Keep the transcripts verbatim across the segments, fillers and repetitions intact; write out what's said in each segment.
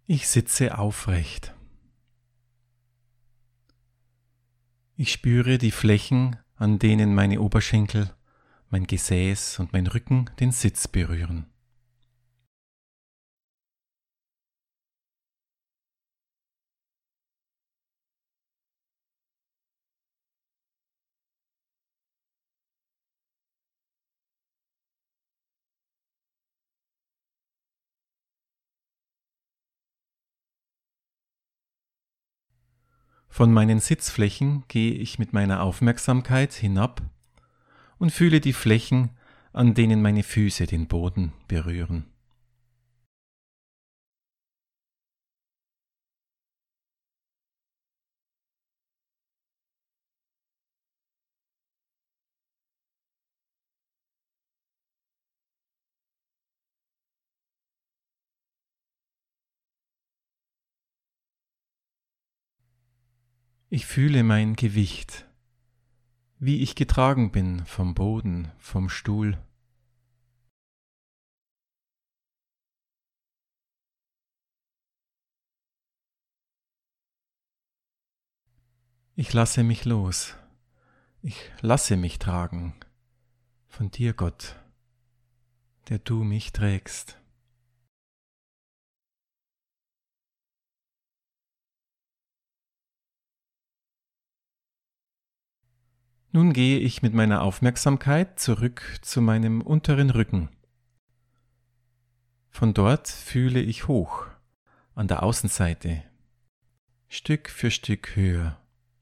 Ich sitze aufrecht. Ich spüre die Flächen, an denen meine Oberschenkel, mein Gesäß und mein Rücken den Sitz berühren. Von meinen Sitzflächen gehe ich mit meiner Aufmerksamkeit hinab und fühle die Flächen, an denen meine Füße den Boden berühren. Ich fühle mein Gewicht, wie ich getragen bin vom Boden, vom Stuhl. Ich lasse mich los. Ich lasse mich tragen von dir, Gott, der du mich trägst. Nun gehe ich mit meiner Aufmerksamkeit zurück zu meinem unteren Rücken. Von dort fühle ich hoch, an der Außenseite, Stück für Stück höher.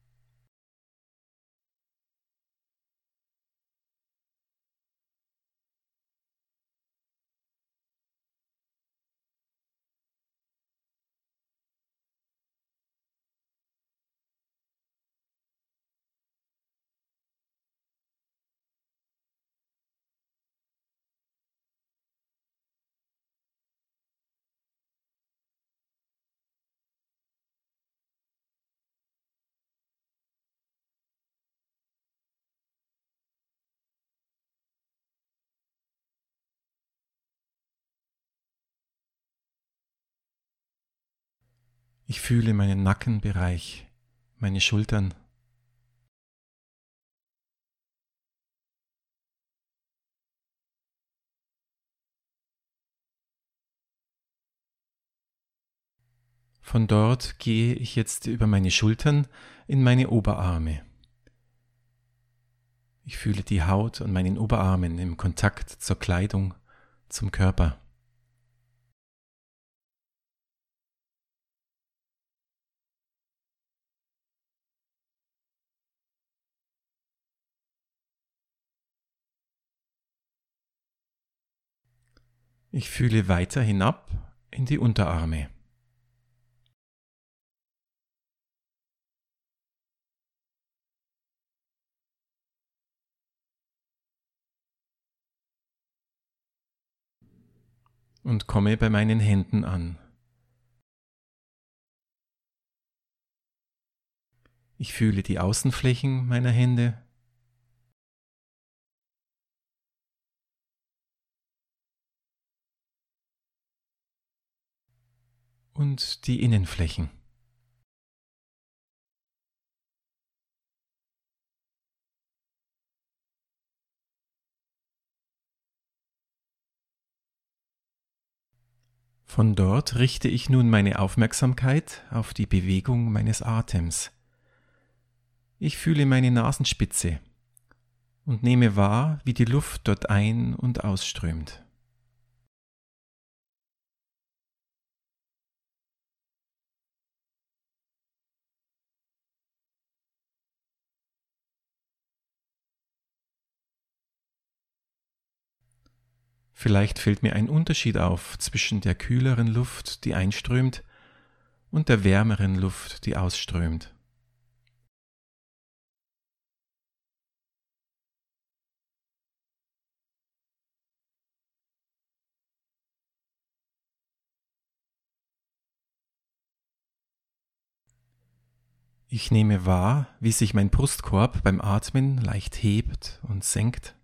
Ich fühle meinen Nackenbereich, meine Schultern. Von dort gehe ich jetzt über meine Schultern in meine Oberarme. Ich fühle die Haut an meinen Oberarmen im Kontakt zur Kleidung, zum Körper. Ich fühle weiter hinab in die Unterarme. Und komme bei meinen Händen an. Ich fühle die Außenflächen meiner Hände. Und die Innenflächen. Von dort richte ich nun meine Aufmerksamkeit auf die Bewegung meines Atems. Ich fühle meine Nasenspitze und nehme wahr, wie die Luft dort ein- und ausströmt. Vielleicht fällt mir ein Unterschied auf zwischen der kühleren Luft, die einströmt, und der wärmeren Luft, die ausströmt. Ich nehme wahr, wie sich mein Brustkorb beim Atmen leicht hebt und senkt.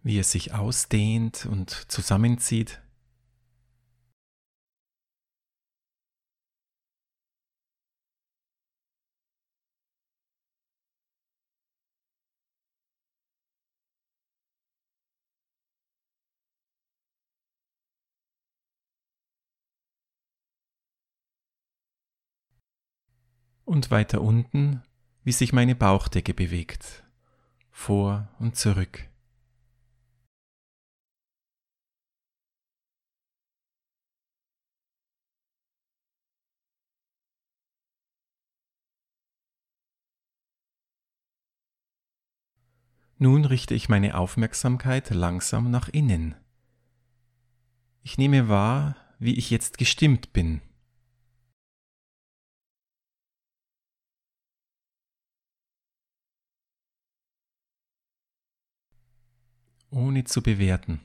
wie es sich ausdehnt und zusammenzieht. Und weiter unten, wie sich meine Bauchdecke bewegt, vor und zurück. Nun richte ich meine Aufmerksamkeit langsam nach innen. Ich nehme wahr, wie ich jetzt gestimmt bin. Ohne zu bewerten.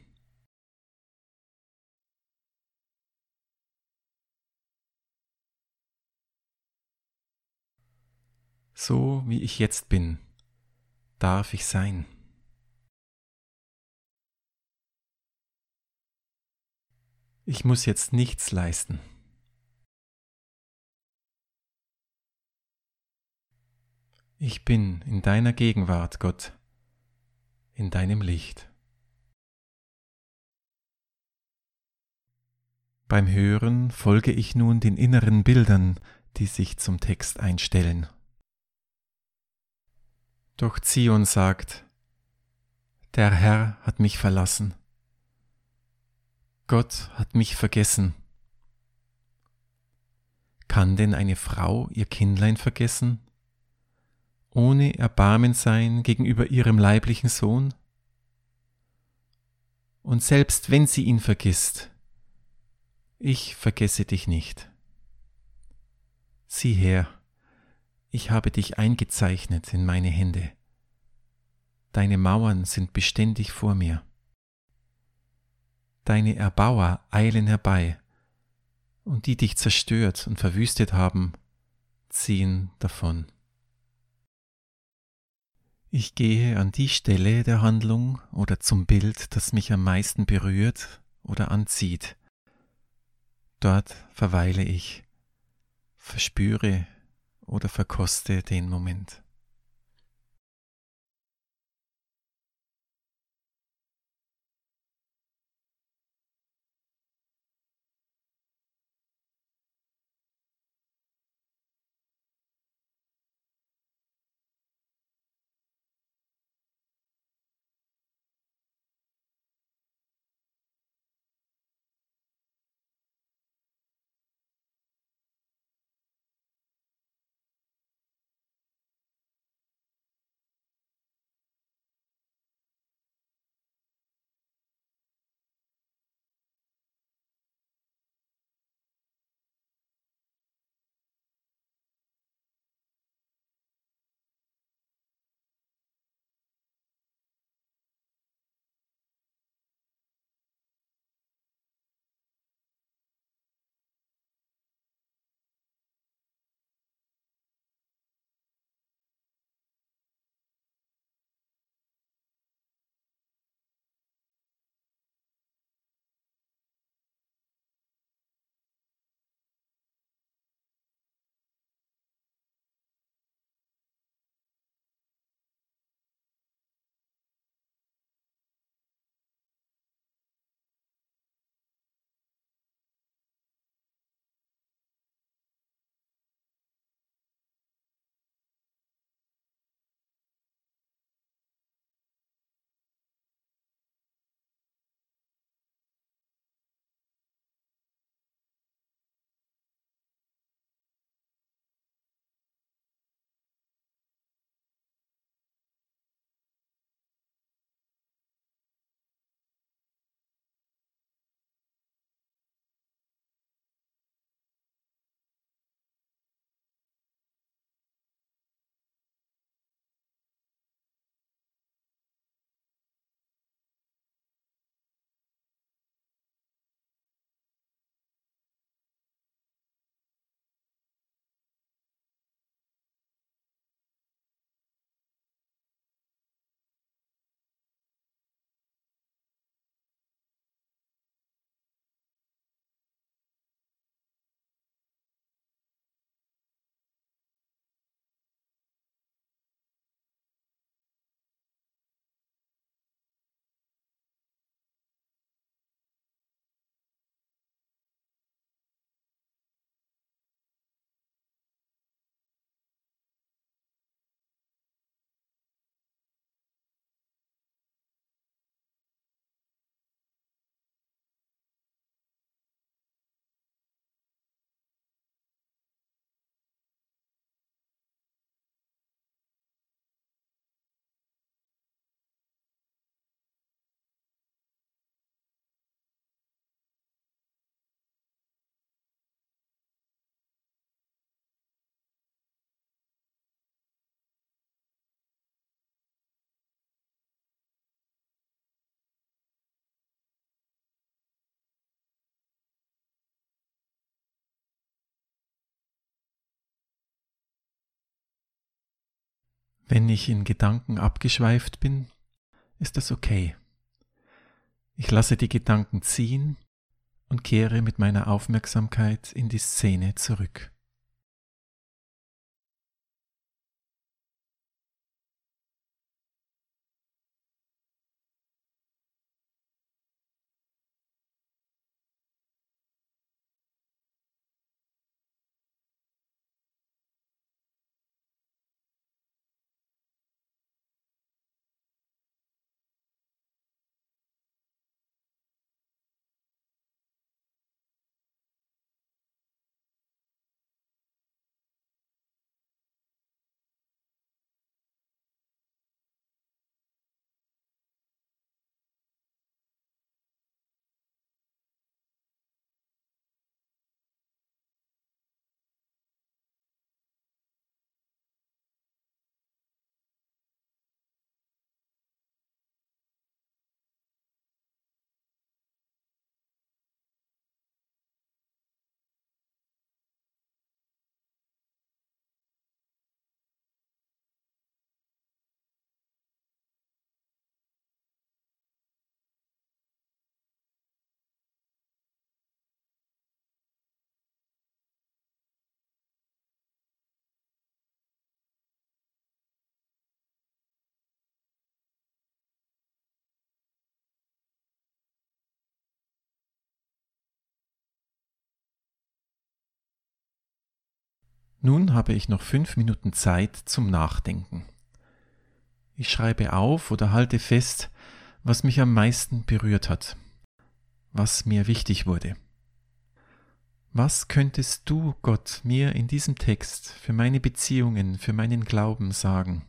So wie ich jetzt bin, darf ich sein. Ich muss jetzt nichts leisten. Ich bin in deiner Gegenwart, Gott, in deinem Licht. Beim Hören folge ich nun den inneren Bildern, die sich zum Text einstellen. Doch Zion sagt, der Herr hat mich verlassen. Gott hat mich vergessen. Kann denn eine Frau ihr Kindlein vergessen, ohne Erbarmen sein gegenüber ihrem leiblichen Sohn? Und selbst wenn sie ihn vergisst, ich vergesse dich nicht. Sieh her, ich habe dich eingezeichnet in meine Hände. Deine Mauern sind beständig vor mir. Deine Erbauer eilen herbei, und die dich zerstört und verwüstet haben, ziehen davon. Ich gehe an die Stelle der Handlung oder zum Bild, das mich am meisten berührt oder anzieht. Dort verweile ich, verspüre oder verkoste den Moment. Wenn ich in Gedanken abgeschweift bin, ist das okay. Ich lasse die Gedanken ziehen und kehre mit meiner Aufmerksamkeit in die Szene zurück. Nun habe ich noch fünf Minuten Zeit zum Nachdenken. Ich schreibe auf oder halte fest, was mich am meisten berührt hat, was mir wichtig wurde. Was könntest du, Gott, mir in diesem Text für meine Beziehungen, für meinen Glauben sagen?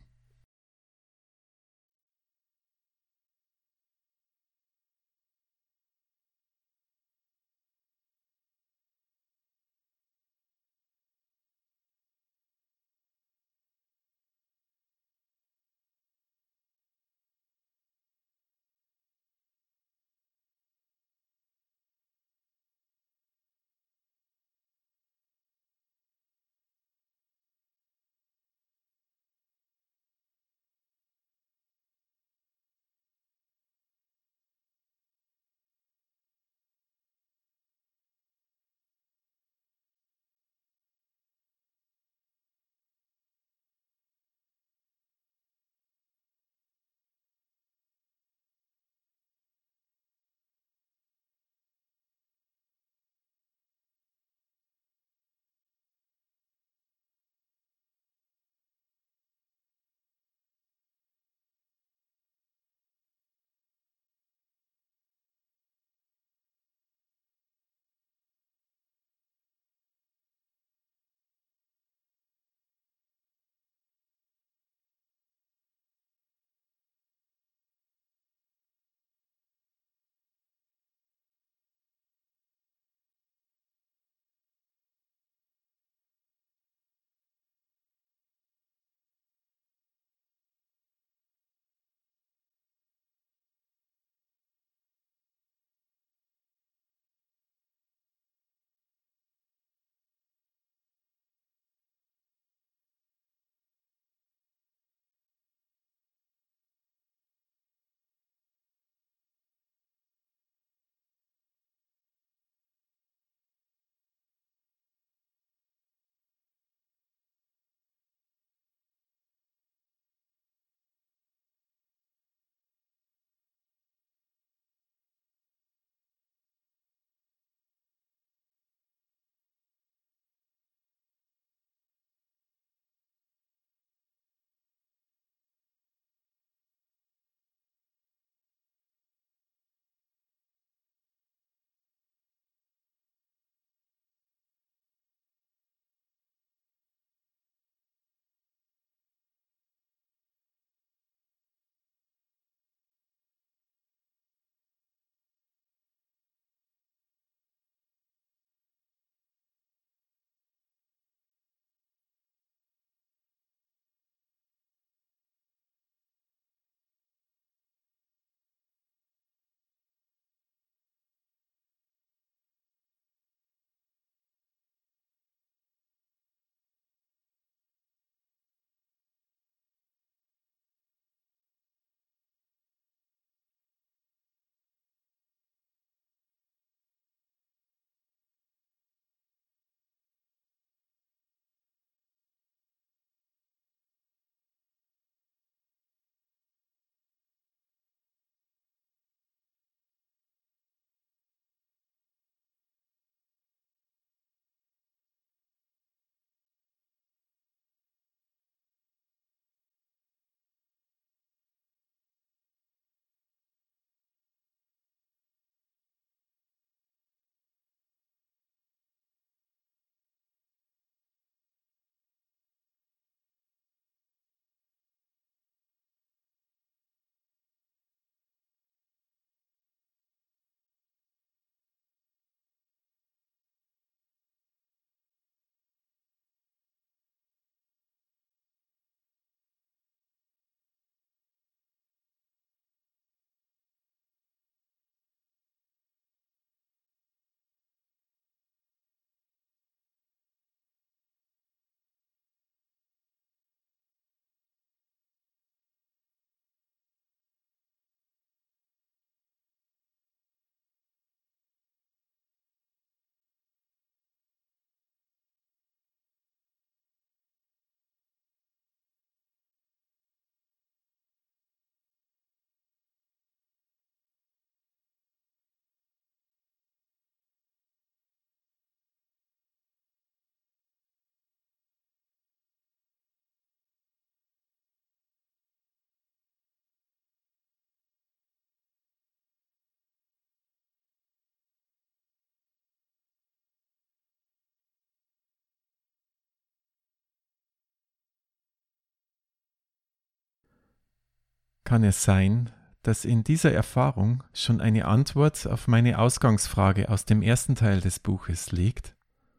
kann es sein, dass in dieser Erfahrung schon eine Antwort auf meine Ausgangsfrage aus dem ersten Teil des Buches liegt?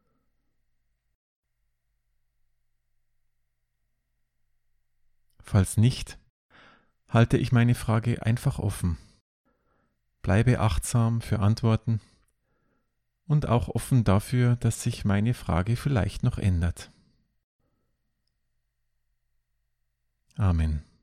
Falls nicht, halte ich meine Frage einfach offen, bleibe achtsam für Antworten und auch offen dafür, dass sich meine Frage vielleicht noch ändert. Amen.